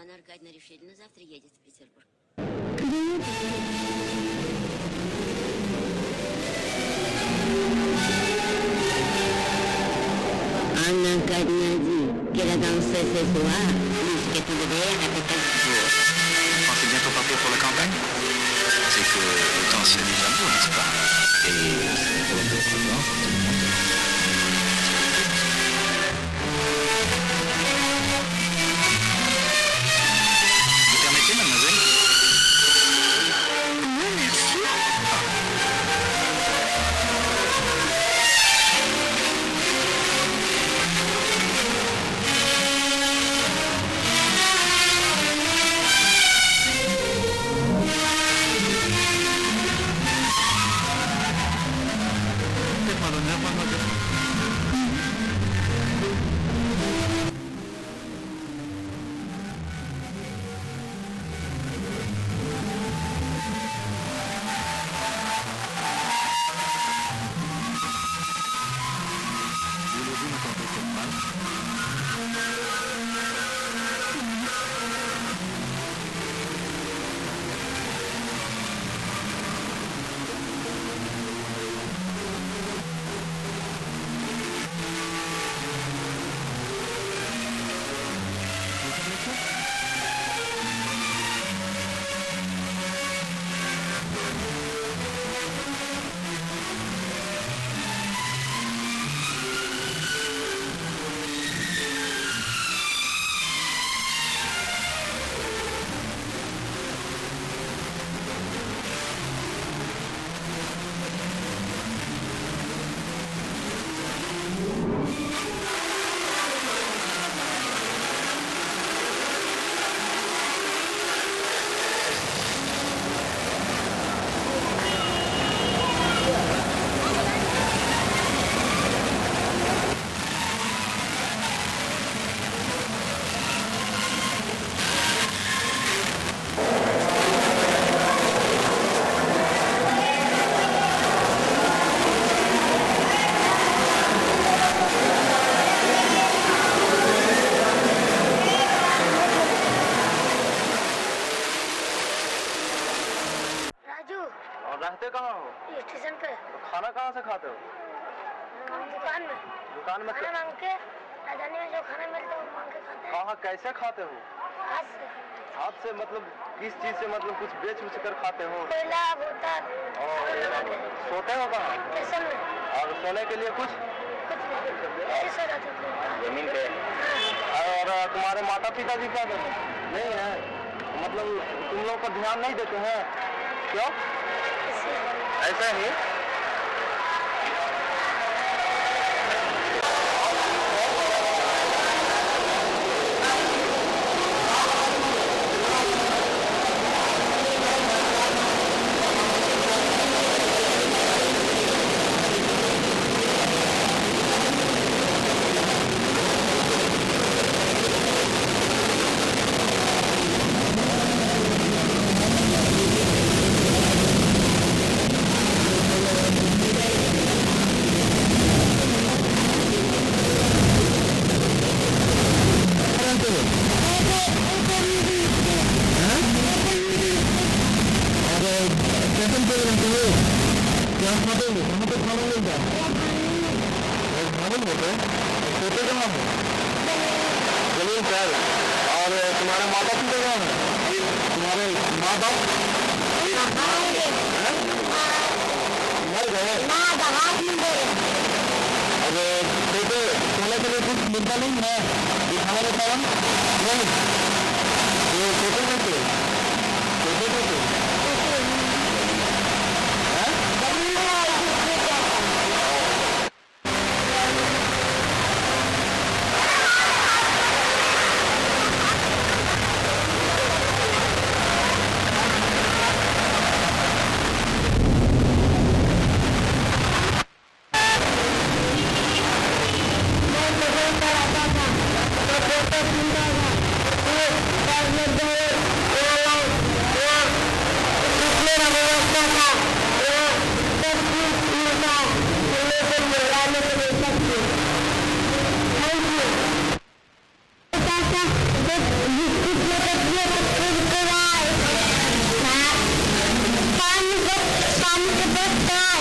Анна Аркадьевна Решетина завтра едет в Петербург. Anna Arcadina dit qu'elle a dansé ce soir jusqu'à tout le verre à Pétersbourg. Vous pensez bientôt partir pour la campagne? C'est que le temps c'est déjà beau, n'est-ce pas? Et pour d'autres danses, vous permettez, mademoiselle? Non, merci. Faites-moi l'honneur, mademoiselle. Voulez-vous me conter cette malle? Raju, और रहते कहाँ हो? ये station पे तो खाना कहाँ से खाते हो? दुकान में दुकान में खाना मांग के राजधानी में जो खाना मिलता है वो मांग के खाते हैं। कहाँ कैसे खाते हो? हाथ से हाथ से मतलब किस चीज से, मतलब कुछ बेच उच कर खाते हो? कोयला भूता और सोते हो कहाँ? स्टेशन में और सोने के लिए कुछ? कुछ नहीं ऐसे रहते थे। जमीन पे। और तुम्हारे माता पिता जी क्या करते हैं? नहीं है, मतलब तुम लोग पर ध्यान नहीं देते हैं? क्यों? ऐसा ही? जमीन पर। और तुम्हारे माता पिता कहाँ हैं? तुम्हारे माँ बाप मर गए? और बेटे सोने के लिए कुछ मिलता नहीं है? दिखाने का कारण नहीं। ये छोटे कैसे? छोटे कैसे? जिस दुपट्टा